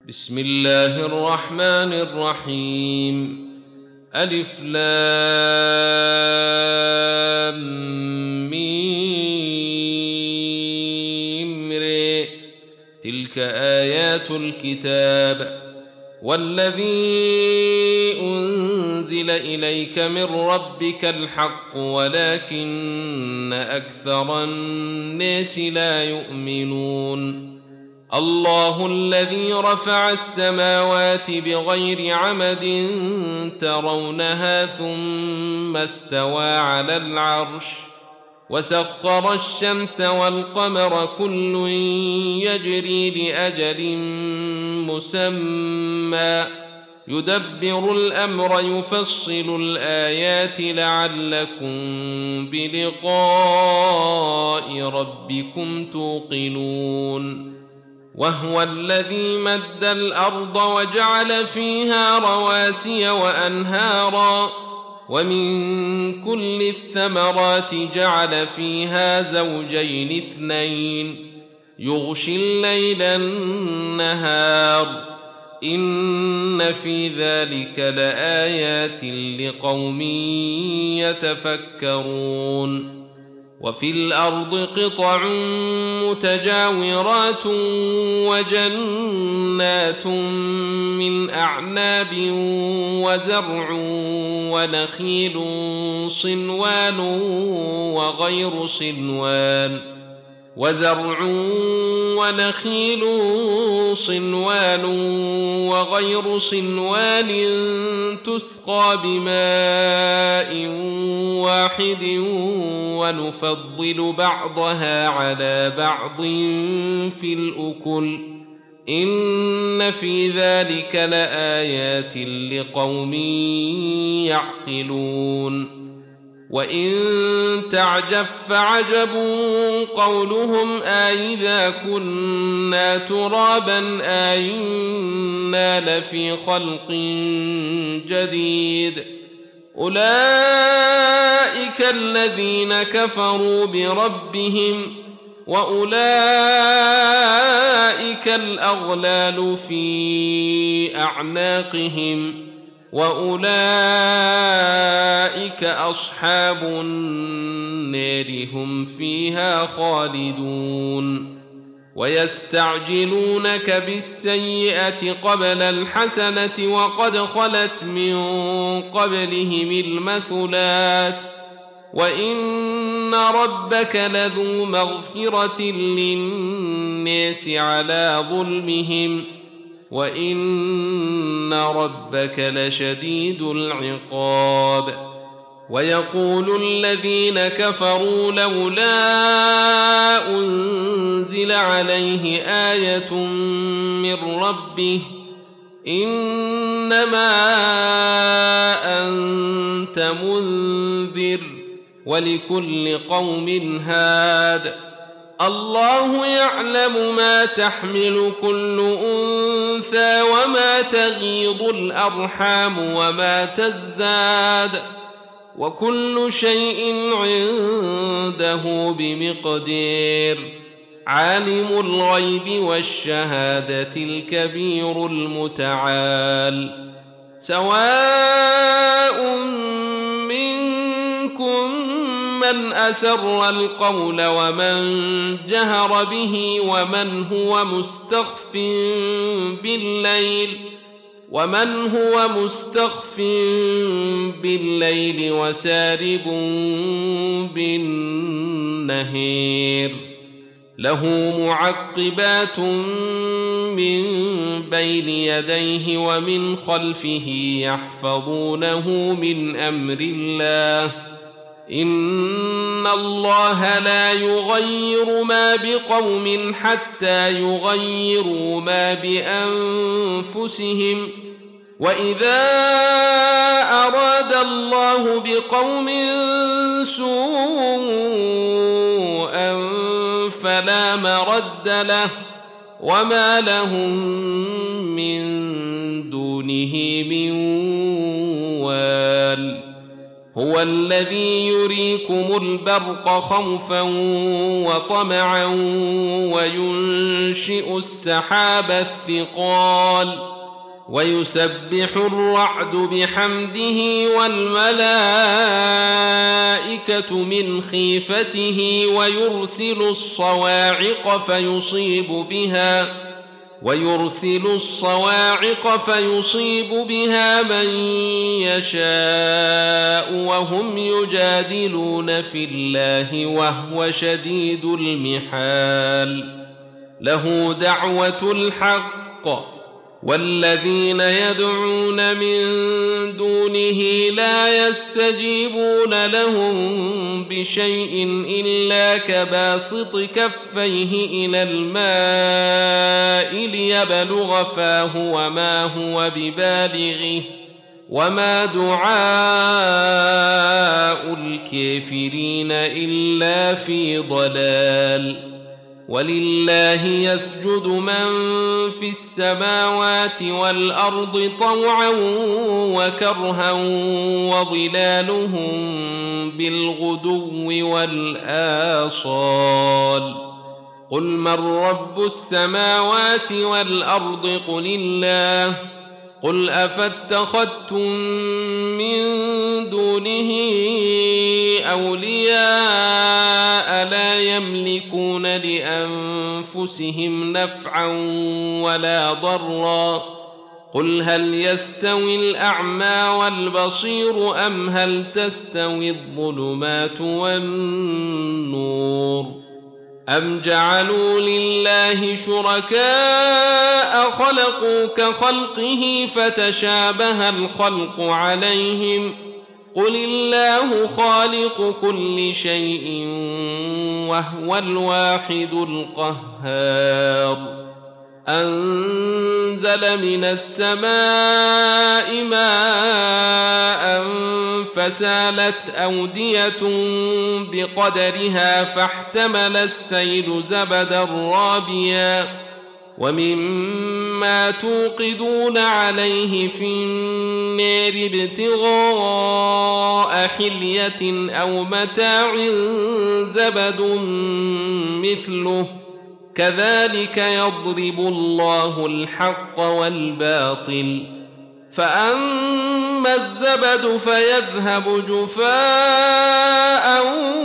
بسم الله الرحمن الرحيم. ألف لام ميم ر. تلك آيات الكتاب والذي أنزل إليك من ربك الحق ولكن أكثر الناس لا يؤمنون. الله الذي رفع السماوات بغير عمد ترونها ثم استوى على العرش وسخر الشمس والقمر كل يجري لأجل مسمى يدبر الأمر يفصل الآيات لعلكم بلقاء ربكم توقنون. وهو الذي مد الأرض وجعل فيها رواسي وأنهارا ومن كل الثمرات جعل فيها زوجين اثنين يغشي الليل النهار إن في ذلك لآيات لقوم يتفكرون. وفي الأرض قطع متجاورات وجنات من أعناب وزرع ونخيل صنوان وغير صنوان تسقى بماء واحد ونفضل بعضها على بعض في الأكل إن في ذلك لآيات لقوم يعقلون. وإن تعجب فعجب قولهم أإذا كنا ترابا أإنا لفي خلق جديد أولئك الذين كفروا بربهم وأولئك الأغلال في أعناقهم وأولئك أصحاب النار هم فيها خالدون. ويستعجلونك بالسيئة قبل الحسنة وقد خلت من قبلهم المثلات وإن ربك لذو مغفرة للناس على ظلمهم وإن ربك لشديد العقاب. ويقول الذين كفروا لولا أنزل عليه آية من ربه إنما أنت منذر ولكل قوم هاد الله يعلم ما تحمل كل أنثى وما تغيض الأرحام وما تزداد وكل شيء عنده بمقدار. عالم الغيب والشهادة الكبير المتعال. سواء منكم من أسر القول ومن جهر به ومن هو مستخف بالليل وسارب بالنهار له معقبات من بين يديه ومن خلفه يحفظونه من أمر الله إن الله لا يغير ما بقوم حتى يغيروا ما بأنفسهم وإذا أراد الله بقوم سوءا فلا مرد له وما لهم من دونه من وال. هو الذي يريكم البرق خوفا وطمعا وينشئ السحاب الثقال ويسبح الرعد بحمده والملائكة من خيفته ويرسل الصواعق فيصيب بها من يشاء وهم يجادلون في الله وهو شديد المحال له دعوة الحق والذين يدعون من دونه لا يستجيبون لهم بشيء إلا كباسط كفيه إلى الماء ليبلغ فاه وما هو ببالغه وما دعاء الكافرين إلا في ضلال ولله يسجد من في السماوات والأرض طوعا وكرها وظلالهم بالغدو والآصال قل من رب السماوات والأرض قل الله قل أفاتخذتم من دونه أولياء لا يملكون لأنفسهم نفعا ولا ضرا قل هل يستوي الأعمى والبصير أم هل تستوي الظلمات والنور أم جعلوا لله شركاء خلقوا كخلقه فتشابه الخلق عليهم قل الله خالق كل شيء وهو الواحد القهار أنزل من السماء ماء فسالت أودية بقدرها فاحتمل السيل زبدا رابيا ومما توقدون عليه في النار ابتغاء حلية أو متاع زبد مثله كذلك يضرب الله الحق والباطل فأما الزبد فيذهب جفاء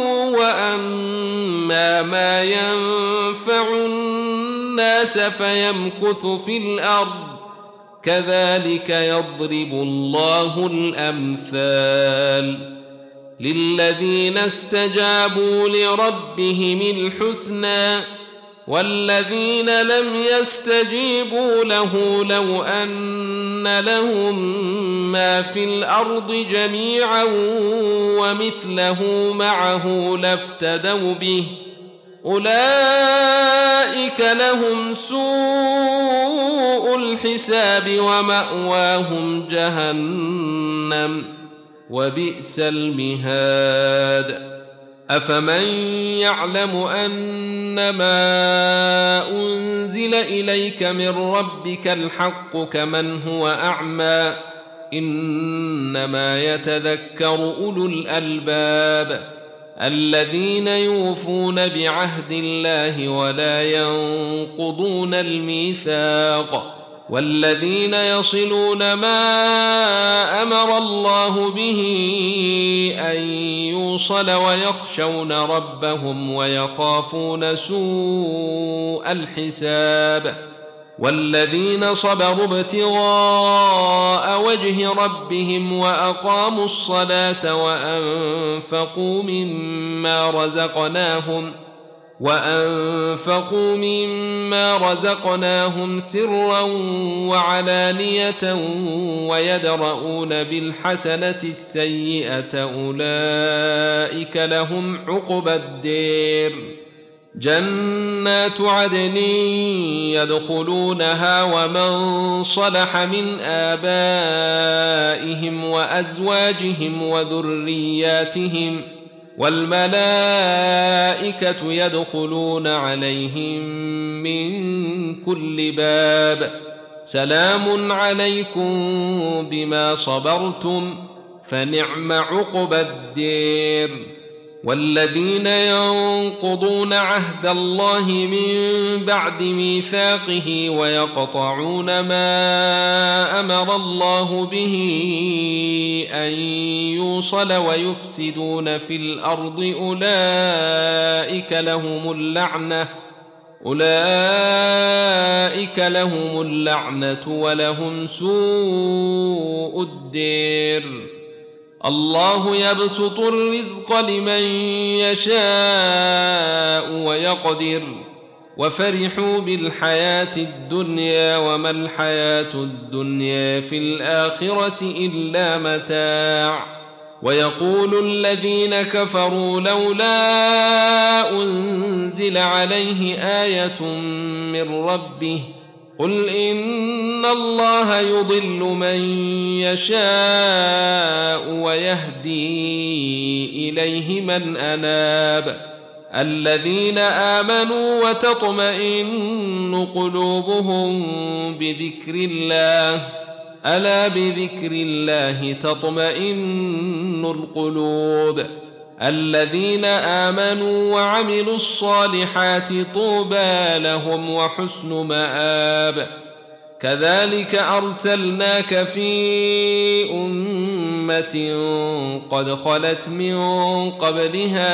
وأما ما ينفع الناس فيمكث في الأرض كذلك يضرب الله الأمثال للذين استجابوا لربهم الحسنى والذين لم يستجيبوا له لو أن لهم ما في الأرض جميعا ومثله معه لافتدوا به أولئك لهم سوء الحساب ومأواهم جهنم وبئس المهاد أفمن يعلم أنما أنزل إليك من ربك الحق كمن هو أعمى إنما يتذكر أولو الألباب الذين يوفون بعهد الله ولا ينقضون الميثاق والذين يصلون ما أمر الله به أن يوصل ويخشون ربهم ويخافون سوء الحساب والذين صبروا ابتغاء وجه ربهم وأقاموا الصلاة وأنفقوا مما رزقناهم سرا وعلانية ويدرؤون بالحسنة السيئة أولئك لهم عقبى الدير جنات عدن يدخلونها ومن صلح من آبائهم وأزواجهم وذرياتهم والملائكة يدخلون عليهم من كل باب سلام عليكم بما صبرتم فنعم عقبى الدير. والذين ينقضون عهد الله من بعد ميثاقه ويقطعون ما أمر الله به أن يوصل ويفسدون في الأرض أولئك لهم اللعنة ولهم سوء الدير. الله يبسط الرزق لمن يشاء ويقدر وفرحوا بالحياة الدنيا وما الحياة الدنيا في الآخرة إلا متاع. ويقول الذين كفروا لولا أنزل عليه آية من ربه قل إن الله يضل من يشاء ويهدي إليه من أناب. الذين آمنوا وتطمئن قلوبهم بذكر الله ألا بذكر الله تطمئن القلوب. الذين آمنوا وعملوا الصالحات طوبى لهم وحسن مآب. كذلك أرسلناك في أمة قد خلت من قبلها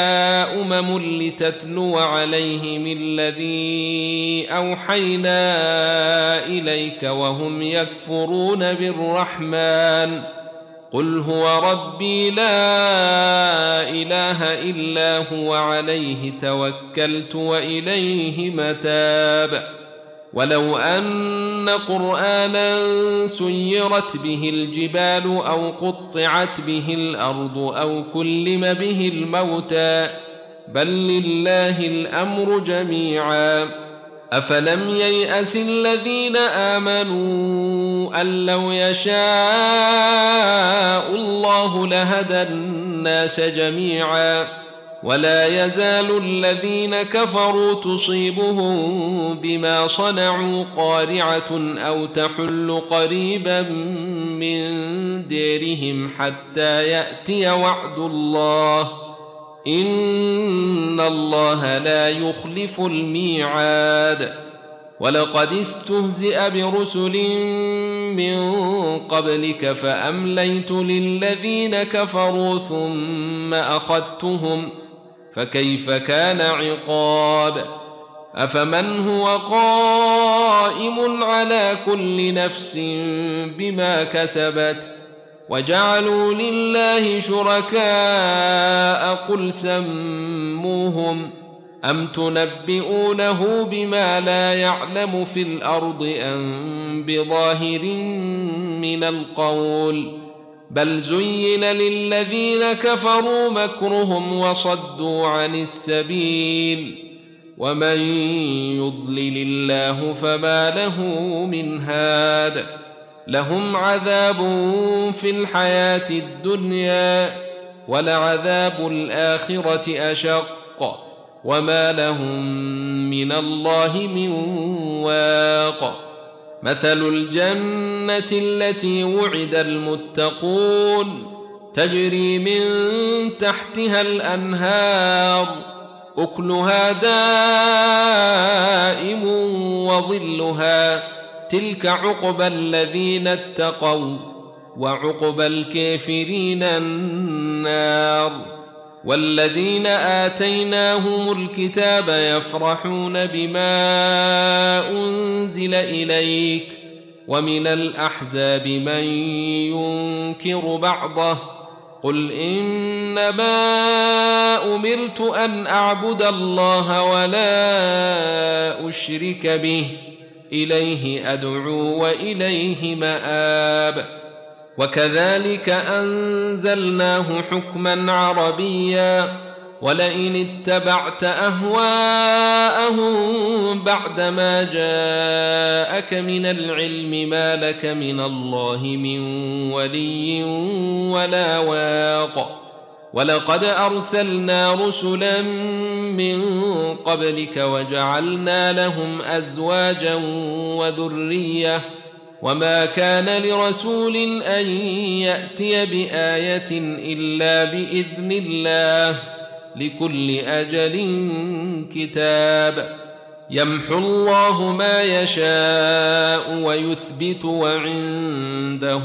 لتتلو عليهم الذي أوحينا إليك وهم يكفرون بالرحمن قل هو ربي لا إله إلا هو عليه توكلت وإليه متاب. ولو أن قرآنا سيرت به الجبال أو قطعت به الأرض أو كلم به الموتى بل لله الأمر جميعا. أفلم ييأس الذين آمنوا أن لو يشاء الله لهدى الناس جميعا ولا يزال الذين كفروا تصيبهم بما صنعوا قارعة أو تحل قريبا من ديرهم حتى يأتي وعد الله إن الله لا يخلف الميعاد. ولقد استهزئ برسل من قبلك فأمليت للذين كفروا ثم أخذتهم فكيف كان عقاب. أفمن هو قائم على كل نفس بما كسبت وجعلوا لله شركاء قل سموهم أم تنبئونه بما لا يعلم في الأرض أم بظاهر من القول بل زين للذين كفروا مكرهم وصدوا عن السبيل ومن يضلل الله فما له من هاد. لهم عذاب في الحياة الدنيا ولعذاب الآخرة أشق وما لهم من الله من واق. مثل الجنة التي وعد المتقون تجري من تحتها الأنهار أكلها دائم وظلها تلك عقبى الذين اتقوا وعقبى الكافرين النار. والذين آتيناهم الكتاب يفرحون بما أنزل إليك ومن الأحزاب من ينكر بعضه قل إنما أمرت أن أعبد الله ولا أشرك به إليه أدعو وإليه مآب. وكذلك أنزلناه حكما عربيا ولئن اتبعت أهواءهم بعدما جاءك من العلم ما لك من الله من ولي ولا واق. ولقد أرسلنا رسلا من قبلك وجعلنا لهم أزواجا وذرية وما كان لرسول أن يأتي بآية إلا بإذن الله لكل أجل كتاب يمحو الله ما يشاء ويثبت وعنده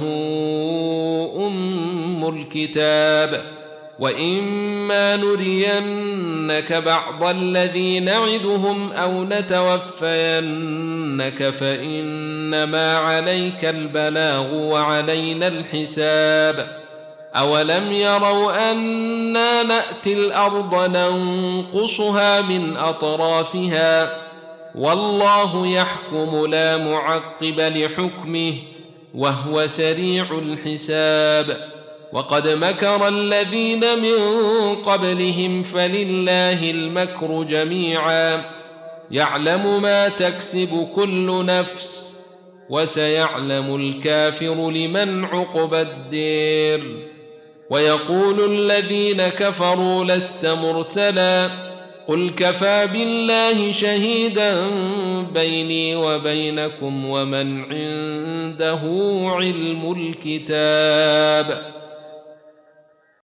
أم الكتاب وإما نرينك بعض الذي نعدهم أو نتوفينك فإنما عليك البلاغ وعلينا الحساب أولم يروا أنا نأتي الأرض ننقصها من أطرافها والله يحكم لا معقب لحكمه وهو سريع الحساب وقد مكر الذين من قبلهم فلله المكر جميعا يعلم ما تكسب كل نفس وسيعلم الكافر لمن عقبى الدير ويقول الذين كفروا لست مرسلا قل كفى بالله شهيدا بيني وبينكم ومن عنده علم الكتاب